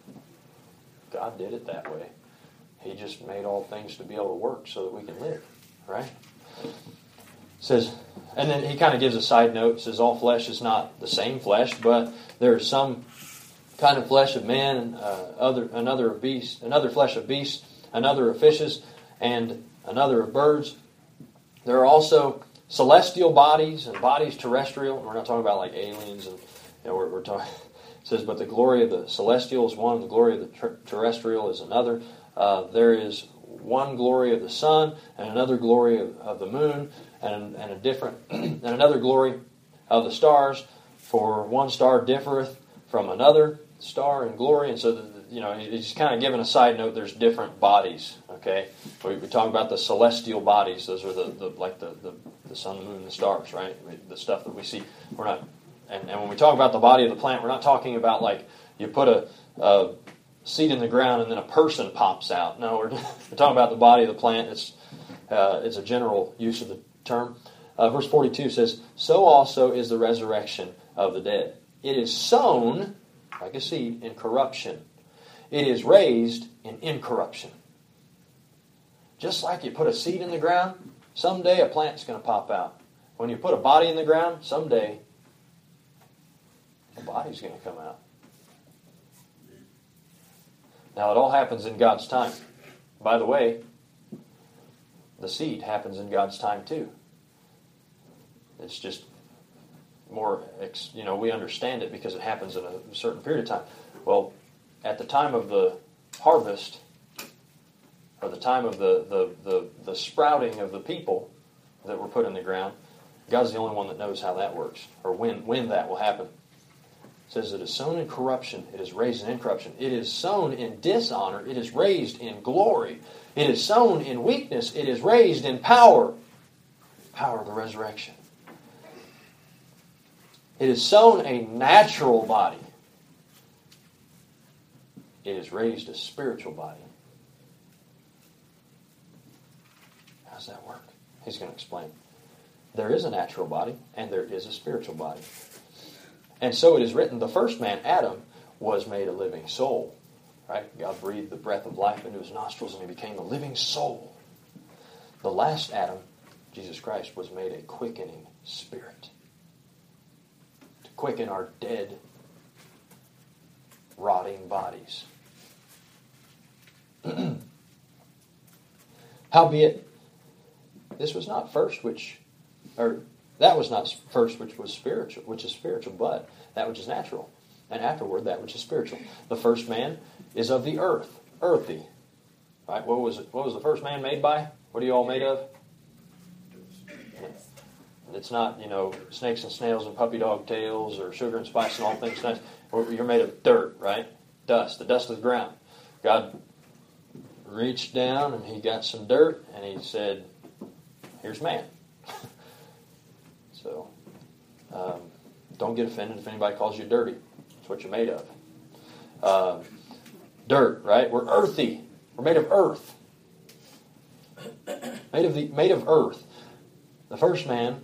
God did it that way. He just made all things to be able to work so that we can live. Right? Says, and then he kind of gives a side note. Says all flesh is not the same flesh, but there is some kind of flesh of man, another of beasts, another flesh of beasts, another of fishes, and another of birds. There are also celestial bodies and bodies terrestrial. We're not talking about like aliens, and we're talking. It says, but the glory of the celestial is one, and the glory of the terrestrial is another. There is one glory of the sun, and another glory of the moon, and a different and another glory of the stars. For one star differeth from another star in glory. And so, he's kind of giving a side note. There's different bodies. Okay, we're talking about the celestial bodies. Those are the sun, the moon, the stars, right? The stuff that we see. We're not. And when we talk about the body of the plant, we're not talking about like you put a seed in the ground and then a person pops out. No, we're talking about the body of the plant. It's a general use of the term. Verse 42 says, so also is the resurrection of the dead. It is sown, like a seed, in corruption. It is raised in incorruption. Just like you put a seed in the ground, someday a plant's going to pop out. When you put a body in the ground, someday a body's going to come out. Now, it all happens in God's time. By the way, the seed happens in God's time too. It's just more, we understand it because it happens in a certain period of time. Well, at the time of the harvest, or the time of the sprouting of the people that were put in the ground, God's the only one that knows how that works, or when that will happen. It says it is sown in corruption, it is raised in incorruption. It is sown in dishonor, it is raised in glory. It is sown in weakness, it is raised in power. Power of the resurrection. It is sown a natural body. It is raised a spiritual body. How does that work? He's going to explain. There is a natural body and there is a spiritual body. And so it is written, the first man, Adam, was made a living soul. Right? God breathed the breath of life into his nostrils and he became a living soul. The last Adam, Jesus Christ, was made a quickening spirit. To quicken our dead, rotting bodies. Howbeit, this was not first that was not first which was spiritual, which is spiritual, but that which is natural. And afterward, that which is spiritual. The first man is of the earth, earthy. Right? What was it? What was the first man made by? What are you all made of? It's not, snakes and snails and puppy dog tails or sugar and spice and all things nice. You're made of dirt, right? Dust, the dust of the ground. God reached down and he got some dirt and he said, here's man. So, don't get offended if anybody calls you dirty. It's what you're made of. Dirt, right? We're earthy. We're made of earth. Made of earth. The first man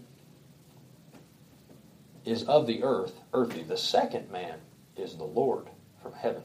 is of the earth, earthy. The second man is the Lord from heaven.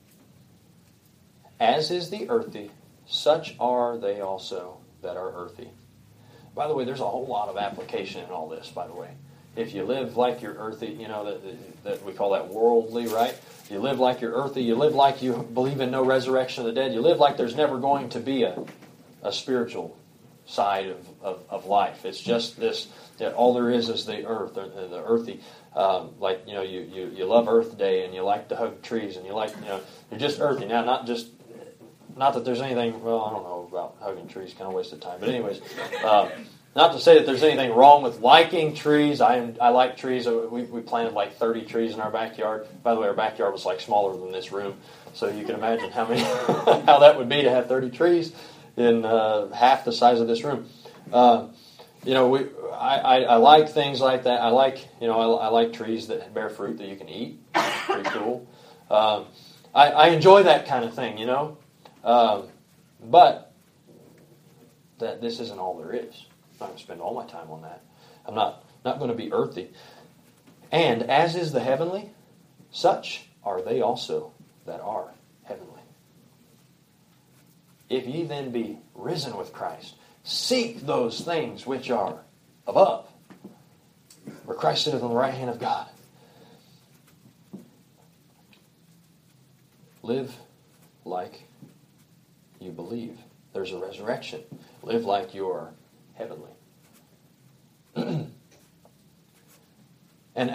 As is the earthy, such are they also that are earthy. By the way, there's a whole lot of application in all this, by the way. If you live like you're earthy, that we call that worldly, right? You live like you're earthy, you live like you believe in no resurrection of the dead, you live like there's never going to be a spiritual side of life. It's just this, that all there is the earth, the earthy. Like, you love Earth Day and you like to hug trees and you like, you're just earthy. Now, not that there's anything, well, I don't know about hugging trees, kind of waste of time. But anyways, not to say that there's anything wrong with liking trees. I like trees. We planted like 30 trees in our backyard. By the way, our backyard was like smaller than this room. So you can imagine how that would be to have 30 trees in half the size of this room. I like things like that. I like trees that bear fruit that you can eat. Pretty cool. I enjoy that kind of thing, but that this isn't all there is. I'm not going to spend all my time on that. I'm not going to be earthy. And as is the heavenly, such are they also that are heavenly. If ye then be risen with Christ, seek those things which are above, where Christ sitteth on the right hand of God. Live like you believe there's a resurrection. Live like you're heavenly. And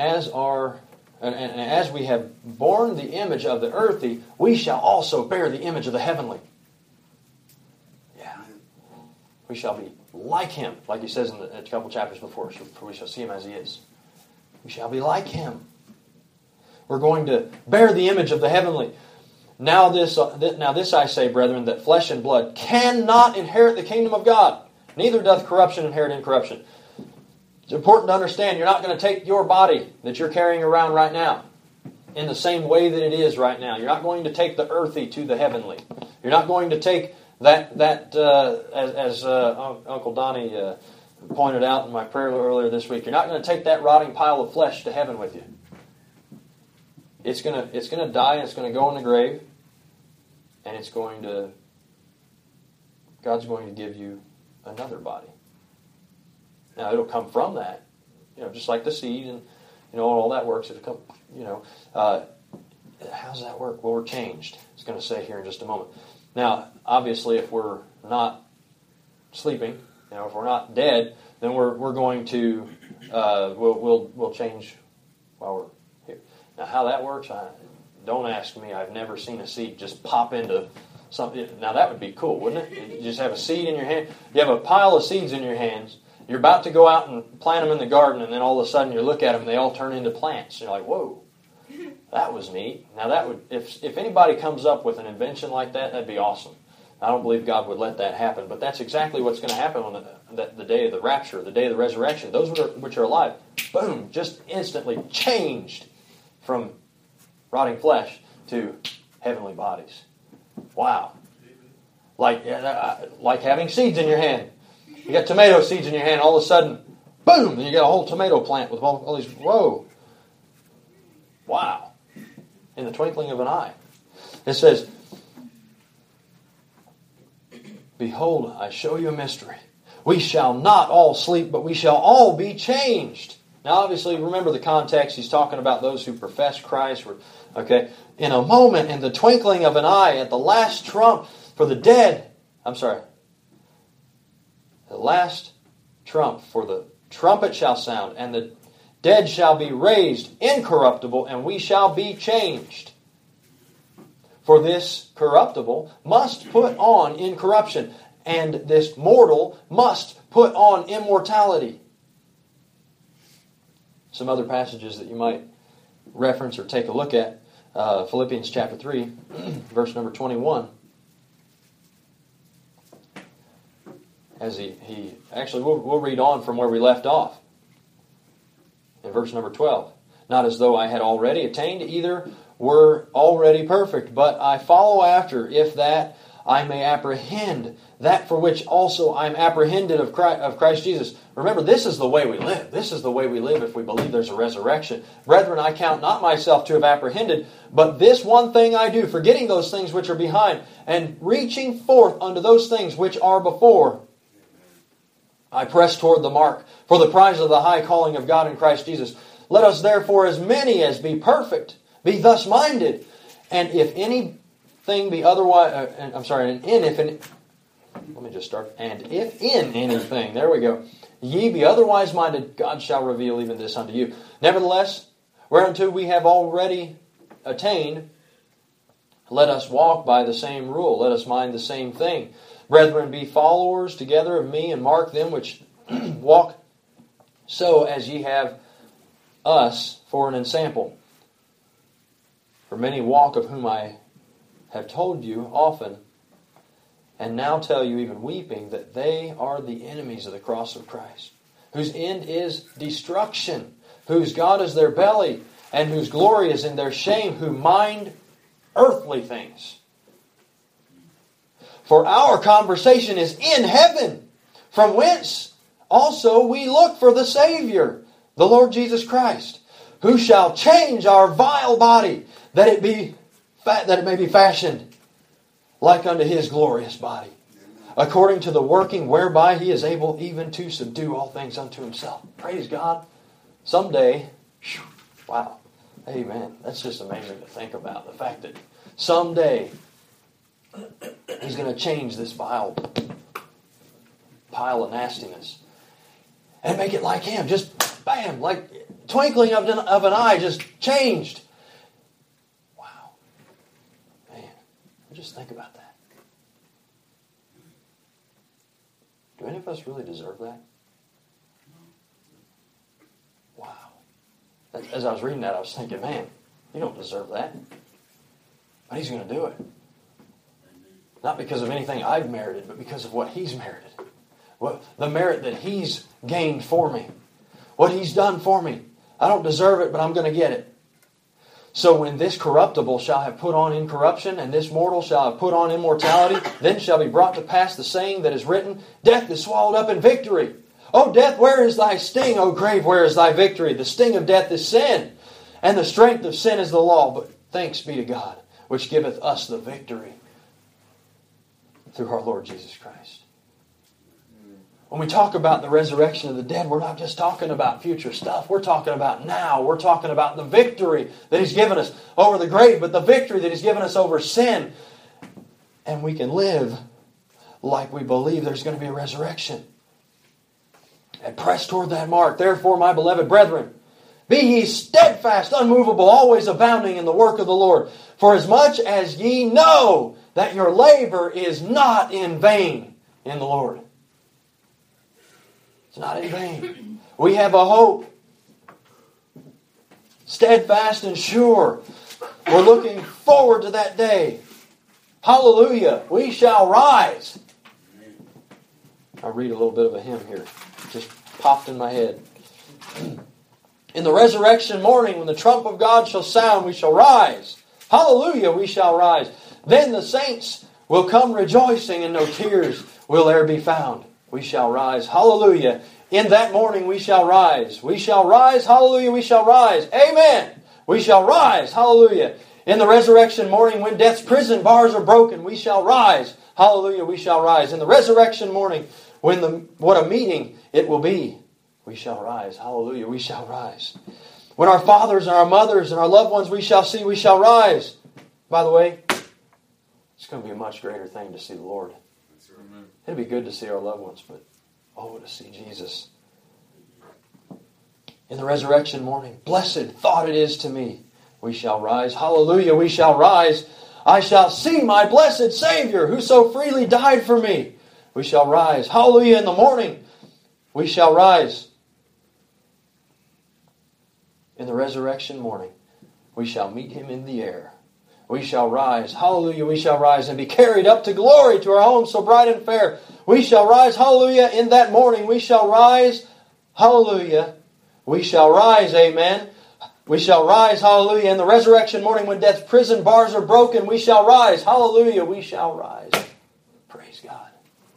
as we have borne the image of the earthy, we shall also bear the image of the heavenly. Yeah. We shall be like him, like he says in a couple chapters before, for we shall see him as he is. We shall be like him. We're going to bear the image of the heavenly. Now this I say, brethren, that flesh and blood cannot inherit the kingdom of God, neither doth corruption inherit incorruption. It's important to understand you're not going to take your body that you're carrying around right now in the same way that it is right now. You're not going to take the earthy to the heavenly. You're not going to take that as Uncle Donnie pointed out in my prayer earlier this week, you're not going to take that rotting pile of flesh to heaven with you. It's going to die and it's going to go in the grave, and God's going to give you another body. Now it'll come from that, just like the seed and all that works. It'll come, how does that work? Well, we're changed. It's going to say here in just a moment. Now, obviously, if we're not sleeping, if we're not dead, then we're going to we'll change while we're here. Now, how that works, don't ask me. I've never seen a seed just pop into something. Now, that would be cool, wouldn't it? You just have a seed in your hand. You have a pile of seeds in your hands. You're about to go out and plant them in the garden, and then all of a sudden you look at them and they all turn into plants. You're like, whoa, that was neat. Now that would, if anybody comes up with an invention like that, that'd be awesome. I don't believe God would let that happen, but that's exactly what's going to happen on the day of the rapture, the day of the resurrection. Those which are alive, boom, just instantly changed from rotting flesh to heavenly bodies. Wow. Like having seeds in your hand. You got tomato seeds in your hand, all of a sudden, boom, and you got a whole tomato plant with all these, whoa. Wow. In the twinkling of an eye. It says, behold, I show you a mystery. We shall not all sleep, but we shall all be changed. Now, obviously, remember the context. He's talking about those who profess Christ. Okay, in a moment, in the twinkling of an eye, at the last trump for the dead. The last trump, for the trumpet shall sound, and the dead shall be raised incorruptible, and we shall be changed. For this corruptible must put on incorruption, and this mortal must put on immortality. Some other passages that you might reference or take a look at. Philippians chapter 3, verse number 21. As he actually, we'll read on from where we left off. In verse number 12. Not as though I had already attained, either were already perfect, but I follow after, if that I may apprehend that for which also I'm apprehended of Christ Jesus. Remember, this is the way we live. This is the way we live if we believe there's a resurrection. Brethren, I count not myself to have apprehended, but this one thing I do, forgetting those things which are behind, and reaching forth unto those things which are before. I press toward the mark for the prize of the high calling of God in Christ Jesus. Let us therefore, as many as be perfect, be thus minded. And if anything be otherwise, Let me just start. And if in anything, there we go, ye be otherwise minded, God shall reveal even this unto you. Nevertheless, whereunto we have already attained, let us walk by the same rule. Let us mind the same thing. Brethren, be followers together of me, and mark them which walk so as ye have us for an ensample. For many walk, of whom I have told you often, and now tell you even weeping, that they are the enemies of the cross of Christ, whose end is destruction, whose God is their belly, and whose glory is in their shame, who mind earthly things. For our conversation is in heaven, from whence also we look for the Savior, the Lord Jesus Christ, who shall change our vile body, that it may be fashioned like unto His glorious body, according to the working whereby He is able even to subdue all things unto Himself. Praise God. Someday, wow, amen. That's just amazing to think about. The fact that someday He's going to change this vile pile of nastiness and make it like Him. Just bam, like twinkling of an eye, just changed. Wow. Man, just think about that. Do any of us really deserve that? Wow. As I was reading that, I was thinking, man, you don't deserve that. But He's going to do it. Not because of anything I've merited, but because of what He's merited. The merit that He's gained for me. What He's done for me. I don't deserve it, but I'm going to get it. So when this corruptible shall have put on incorruption, and this mortal shall have put on immortality, then shall be brought to pass the saying that is written, Death is swallowed up in victory. O death, where is thy sting? O grave, where is thy victory? The sting of death is sin, and the strength of sin is the law. But thanks be to God, which giveth us the victory through our Lord Jesus Christ. When we talk about the resurrection of the dead, we're not just talking about future stuff. We're talking about now. We're talking about the victory that He's given us over the grave, but the victory that He's given us over sin. And we can live like we believe there's going to be a resurrection. And press toward that mark. Therefore, my beloved brethren, be ye steadfast, unmovable, always abounding in the work of the Lord. For as much as ye know that your labor is not in vain in the Lord. It's not in vain. We have a hope. Steadfast and sure. We're looking forward to that day. Hallelujah. We shall rise. I'll read a little bit of a hymn here. Just popped in my head. In the resurrection morning, when the trump of God shall sound, we shall rise. Hallelujah, we shall rise. Then the saints will come rejoicing, and no tears will e'er be found. We shall rise. Hallelujah. In that morning we shall rise. We shall rise. Hallelujah, we shall rise. Amen. We shall rise. Hallelujah. In the resurrection morning, when death's prison bars are broken, we shall rise. Hallelujah, we shall rise. In the resurrection morning, what a meeting it will be. We shall rise. Hallelujah, we shall rise. When our fathers and our mothers and our loved ones we shall see, we shall rise. By the way, it's going to be a much greater thing to see the Lord. It'd be good to see our loved ones, but oh, to see Jesus. In the resurrection morning, blessed thought it is to me. We shall rise. Hallelujah, we shall rise. I shall see my blessed Savior, who so freely died for me. We shall rise. Hallelujah, in the morning, we shall rise. In the resurrection morning, we shall meet Him in the air. We shall rise. Hallelujah, we shall rise and be carried up to glory to our home so bright and fair. We shall rise. Hallelujah, in that morning we shall rise. Hallelujah, we shall rise. Amen. We shall rise. Hallelujah. In the resurrection morning when death's prison bars are broken, we shall rise. Hallelujah, we shall rise. Praise God.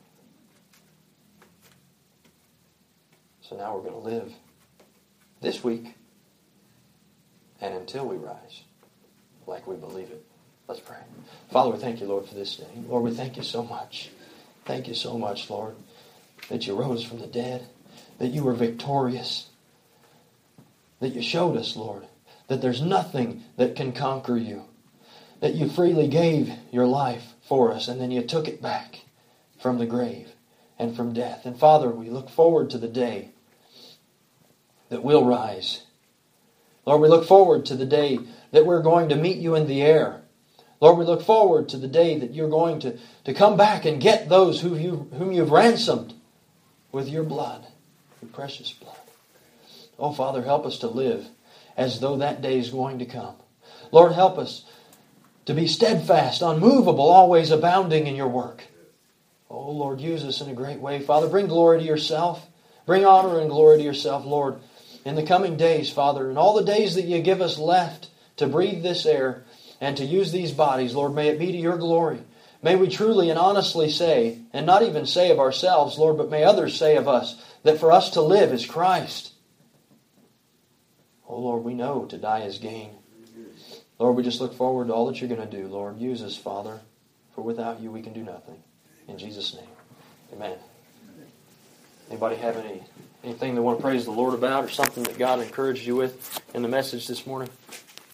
So now we're going to live this week and until we rise like we believe it. Let's pray. Father, we thank you, Lord, for this day. Lord, we thank you so much. Thank you so much, Lord, that you rose from the dead, that you were victorious, that you showed us, Lord, that there's nothing that can conquer you, that you freely gave your life for us and then you took it back. from the grave and from death. And Father, we look forward to the day that we'll rise. Lord, we look forward to the day that we're going to meet you in the air. Lord, we look forward to the day that you're going to come back and get those whom you've ransomed with your blood, your precious blood. Oh, Father, help us to live as though that day is going to come. Lord, help us to be steadfast, unmovable, always abounding in your work. Oh, Lord, use us in a great way. Father, bring glory to yourself. Bring honor and glory to yourself, Lord, in the coming days, Father, and all the days that you give us left to breathe this air and to use these bodies, Lord, may it be to your glory. May we truly and honestly say, and not even say of ourselves, Lord, but may others say of us, that for us to live is Christ. Oh, Lord, we know to die is gain. Lord, we just look forward to all that you're going to do. Lord, use us, Father, for without you we can do nothing. In Jesus' name, amen. Anybody have anything they want to praise the Lord about or something that God encouraged you with in the message this morning?